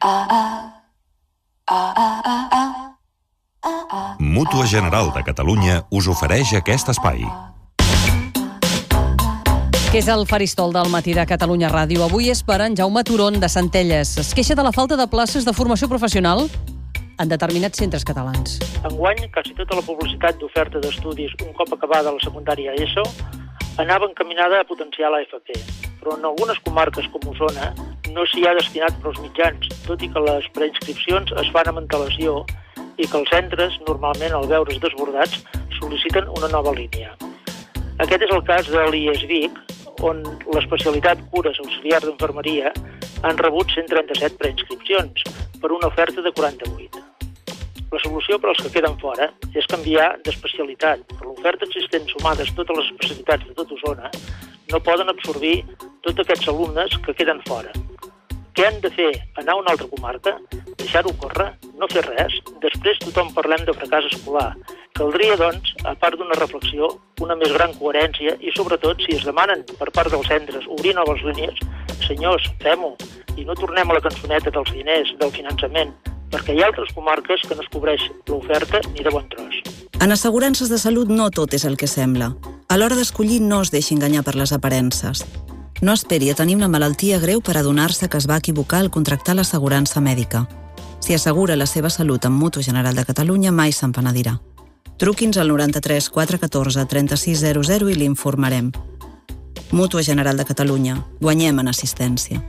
Mútua General de Catalunya us ofereix aquest espai. Que és el faristol del matí de Catalunya Ràdio. Avui és per en Jaume Turon, de Centelles. Es queixa de la falta de places de formació professional en determinats centres catalans. Enguany, quasi tota la publicitat d'oferta d'estudis un cop acabada la secundària ESO anava encaminada a potenciar l'AFP, però en algunes comarques com Osona no s'hi ha destinat prou mitjans, tot i que les preinscripcions es fan amb antelació i que els centres, normalment al veure's desbordats, sol·liciten una nova línia. Aquest és el cas de l'IES Vic, on l'especialitat cures auxiliar d'infermeria han rebut 137 preinscripcions per una oferta de 48. La solució per als que queden fora és canviar d'especialitat. Per l'oferta existent sumades totes les especialitats de tot Osona no poden absorbir tots aquests alumnes que queden fora. Què han de fer? Anar a una altra comarca? Deixar-ho córrer? No fer res? Després tothom parlem de fracàs escolar. Caldria, doncs, a part d'una reflexió, una més gran coherència i, sobretot, si es demanen per part dels centres obrir noves línies, senyors, fem-ho, i no tornem a la cançoneta dels diners, del finançament, perquè hi ha altres comarques que no es cobreix l'oferta ni de bon tros. En assegurances de salut no tot és el que sembla. A l'hora d'escollir no es deixi enganyar per les aparences. No esperi a tenir una malaltia greu per adonar-se que es va equivocar al contractar l'assegurança mèdica. Si assegura la seva salut amb Mútua General de Catalunya, mai se'n penedirà. Truqui'ns al 93 414 3600 i l'informarem. Mútua General de Catalunya. Guanyem en assistència.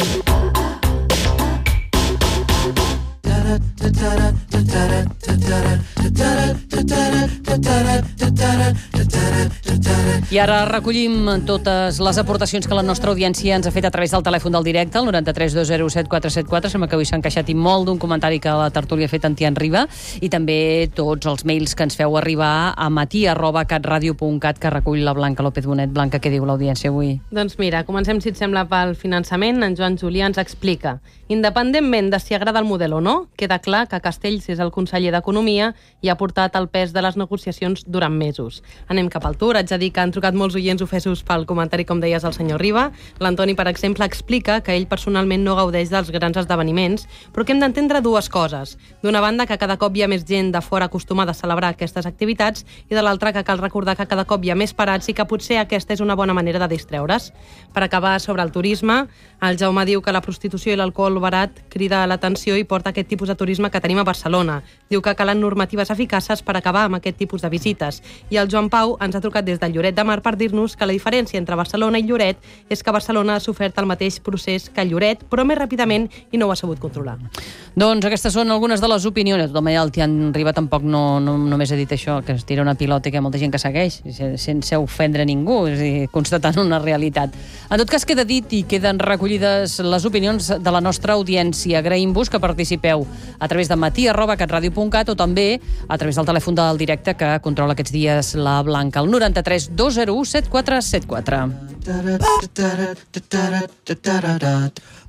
I ara recollim totes les aportacions que la nostra audiència ens ha fet a través del telèfon del directe, el 93 207 474. Sembla que avui s'ha encaixat i molt d'un comentari que la tertúlia ha fet en Tian Riba, i també tots els mails que ens feu arribar a matí@catradio.cat, que recull la Blanca López Bonet. Blanca, què diu l'audiència avui? Doncs mira, comencem, si et sembla, pel finançament. En Joan Julià ens explica: independentment de si agrada el model o no, queda clar que Castells és el conseller d'Economia i ha portat el pes de les negociacions durant mesos. Anem cap al tour. Haig de dir que han trucat molts oients ofesos pel comentari, com deies, el senyor Riba. L'Antoni, per exemple, explica que ell personalment no gaudeix dels grans esdeveniments, però que hem d'entendre dues coses. D'una banda, que cada cop hi ha més gent de fora acostumada a celebrar aquestes activitats, i de l'altra, que cal recordar que cada cop hi ha més parats i que potser aquesta és una bona manera de distreure's. Per acabar, sobre el turisme, el Jaume diu que la prostitució i l'alcohol barat crida l'atenció i porta aquest tipus de turisme que tenim a Barcelona. Diu que calen normatives eficaces per acabar amb aquest tipus de visites. I el Joan Pau ens ha trucat des de Lloret de Mar per dir-nos que la diferència entre Barcelona i Lloret és que Barcelona ha sofert el mateix procés que Lloret, però més ràpidament, i no ho ha sabut controlar. Doncs aquestes són algunes de les opinions. De tota manera, el Tian Riba tampoc no només ha dit això, que es tira una pilota i que hi ha molta gent que segueix, sense ofendre ningú, és a dir, constatant una realitat. En tot cas, queda dit i queden recollides les opinions de la nostra audiència. Agraïm-vos que participeu a través de matí@catradio.cat o també a través del telèfon del directe que controla aquests dies la Blanca, el 93 201 7474.